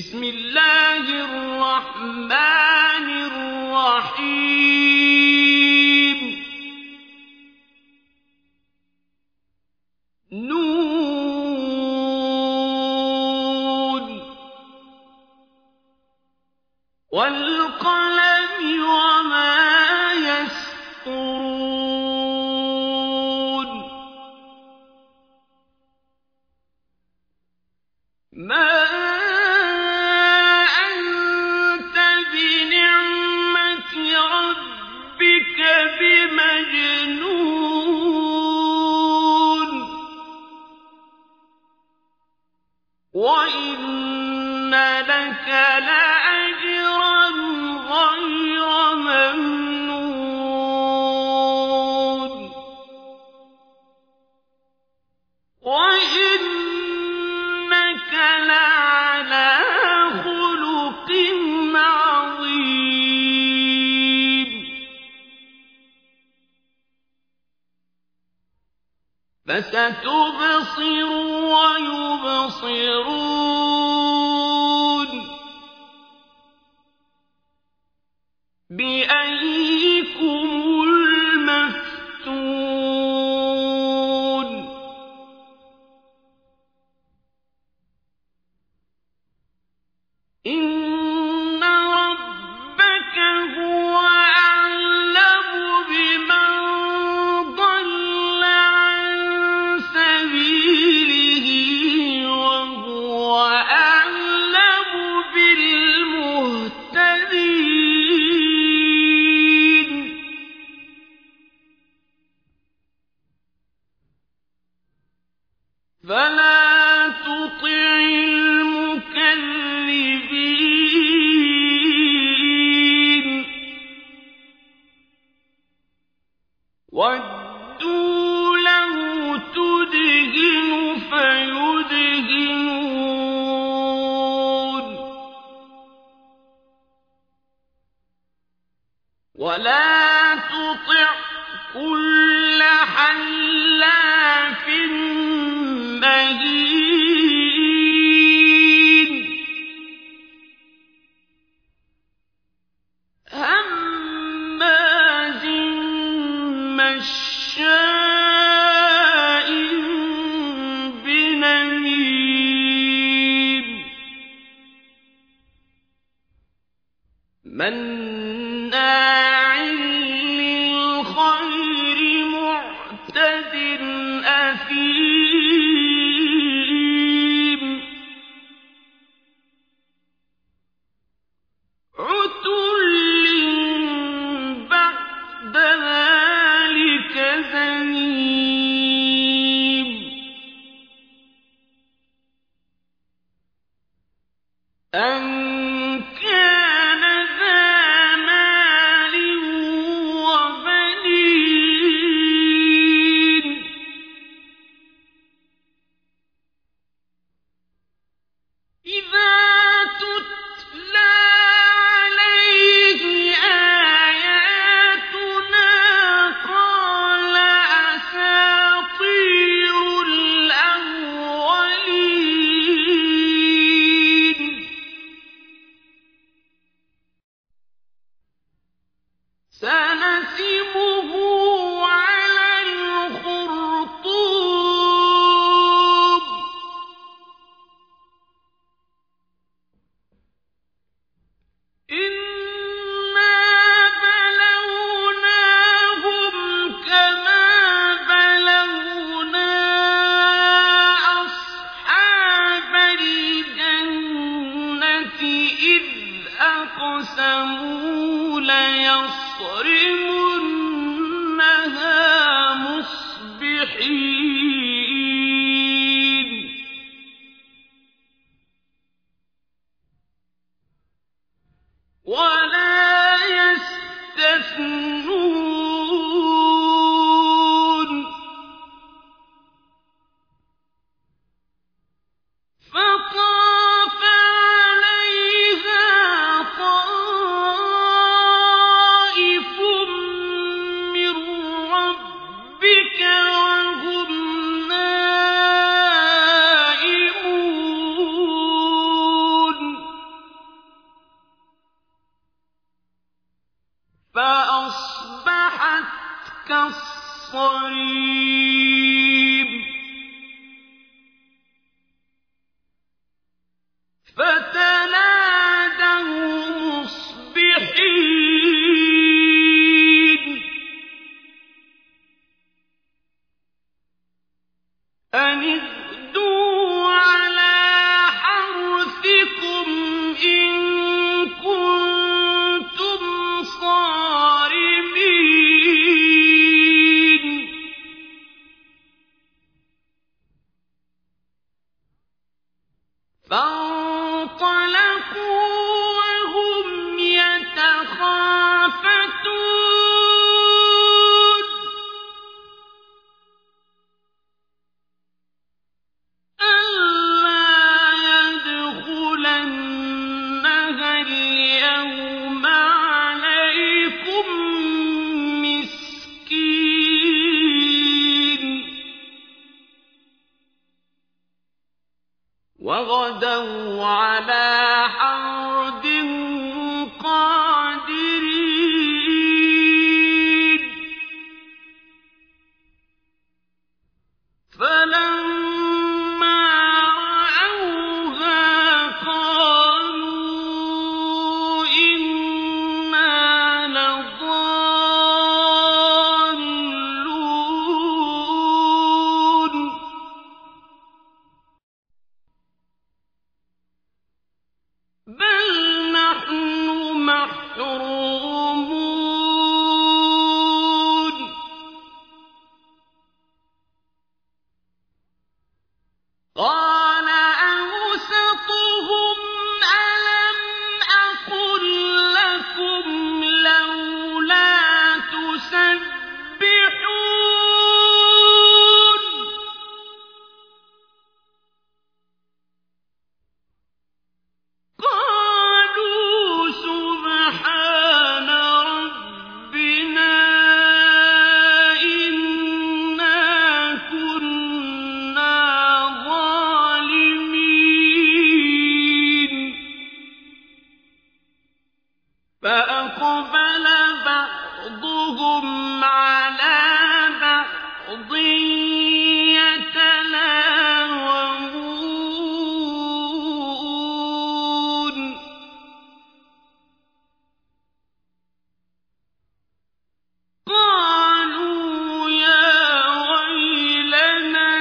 بسم الله الرحمن الرحيم نون والقلم وما يسطرون ما أنت بنعمة ربك بمجنون وإن لك لأجرا غير ممنون وإنك لعلى خلق عظيم فستبصر ويبصرون بأيكم المفتون إن ربك هو أعلم بمن ضل عن سبيله وهو أعلم بالمهتدين فلا تطع المكذبين ودوا لو تدهن فيدهنون ولا تطع كل حلاف مهين هماز مشاء بنميم مناع للخير معتد أثيم عتل بعد ذلك زنيم أن كان ذا مال وبنين إذا تتلى عليه آياتنا قال أساطير الأولين سنسمه على الخرطوم إنا بلوناهم كما بلونا أصحاب الجنة إذ أقسموا ليصرمنها مصبحين ولا يستثنون فطاف عليها طائف من ربك وهم قريب فتنادوا مصبحين أن اغدوا على حرثكم إن كنتم صارمين فانطلقوا وهم يتخافتون ألا يدخلنها اليوم عليكم مسكين وغدوا على حرد قادرين فلما رأوها قالوا إنا لضالون بل نحن محرومون قال أوسطهم ألم أقل لكم لولا تسبحون قالوا سبحان ربنا إنا كنا ظالمين فأقبل بعضهم على بعض يتلاومون قالوا يا ويلنا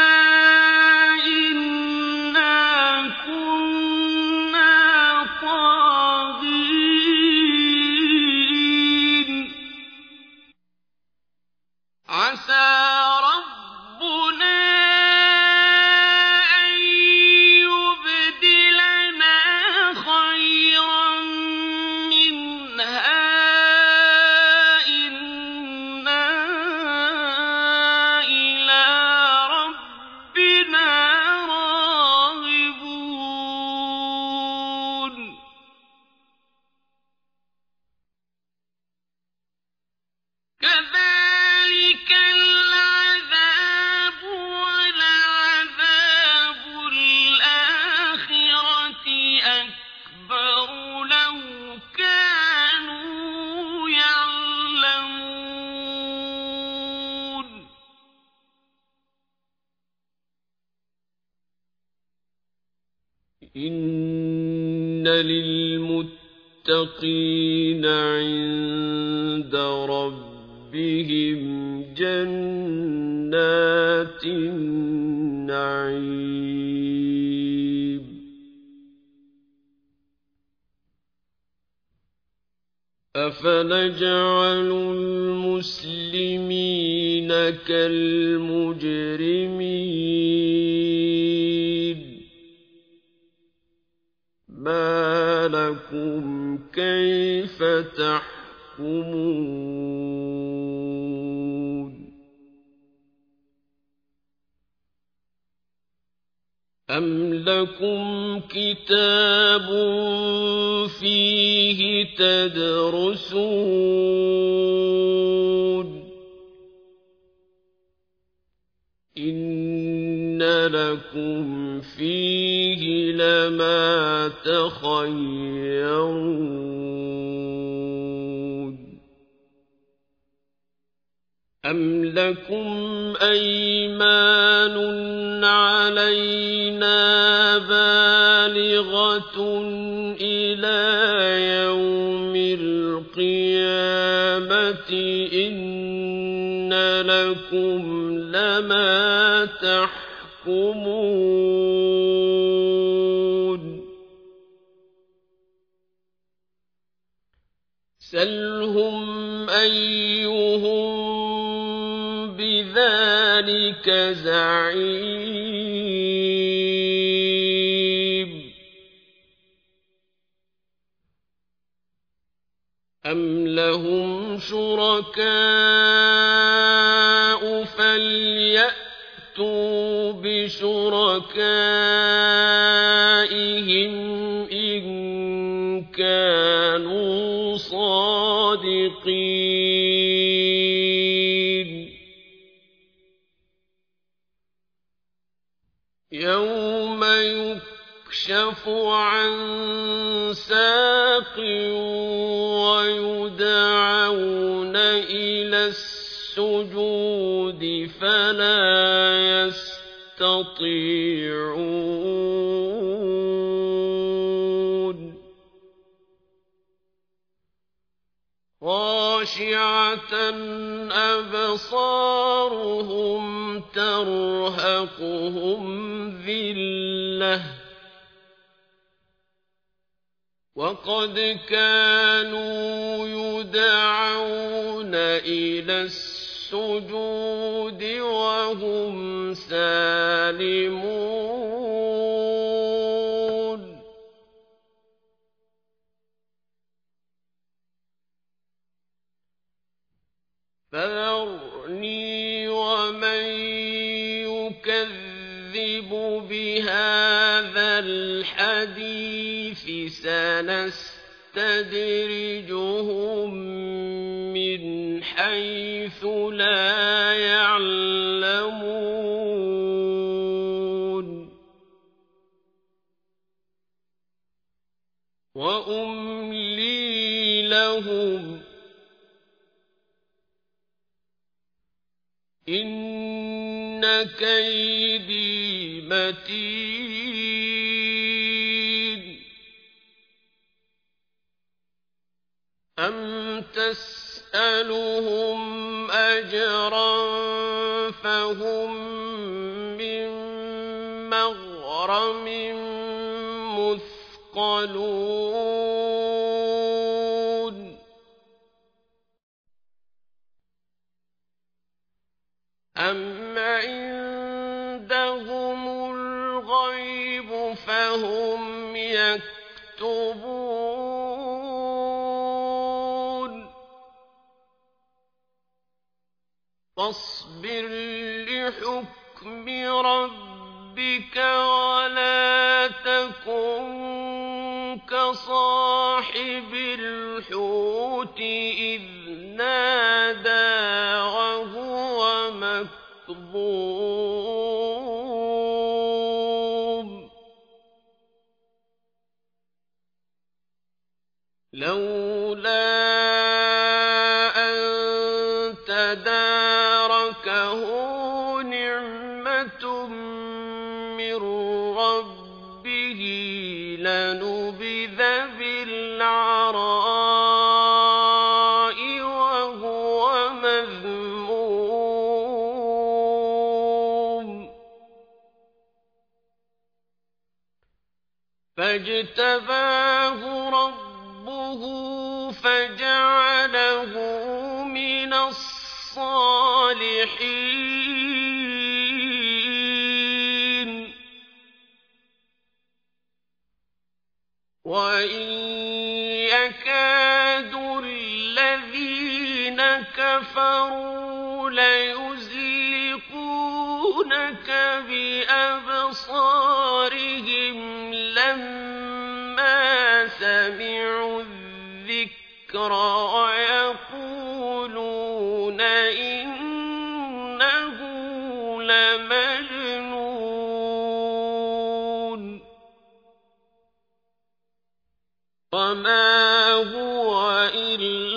إنا كنا طاغين عسى ربنا أن يبدلنا خيرا منها إنا إلى ربنا راغبون كذلك العذاب ولعذاب الآخرة أكبر لو كانوا يعلمون إن للمتقين عند ربهم جنات النعيم أفنجعل المسلمين كالمجرمين ما لكم كيف تحكمون أم لكم كتاب فيه تدرسون إن لكم فيه لما تخيرون أم لكم أيمان علينا بالغة إلى يوم القيامة إن لكم لما تحكمون سلهم أيهم بذلك زعيم أم لهم شركاء فليأتوا بشركائهم إن كانوا صادقين يوم يكشف عن ساق ويدعون إلى السجود فلا يستطيعون خاشعة أبصارهم ترهقهم ذلة وقد كانوا يدعون إلى السجود وهم سالمون فذرني ومن يكذب بهذا الحديث سنستدرجهم من حيث لا يعلمون وأملي لهم إن كيدي متين أم تسألهم أجرا فهم من مغرم مثقلون أم عندهم الغيب فهم يكتبون فاصبر لحكم ربك ولا تكن كصاحب الحوت إذ نادى وهو مكظوم لولا أن تداركه نعمة من ربه لنبذ بالعراء وهو مذموم فاجتباه ربه فجعله من الصالحين وإن يكاد الذين كفروا ليزلقونك بأبصارهم لما سمعوا الذكر ويقولون إنه لمجنون وما هو إلا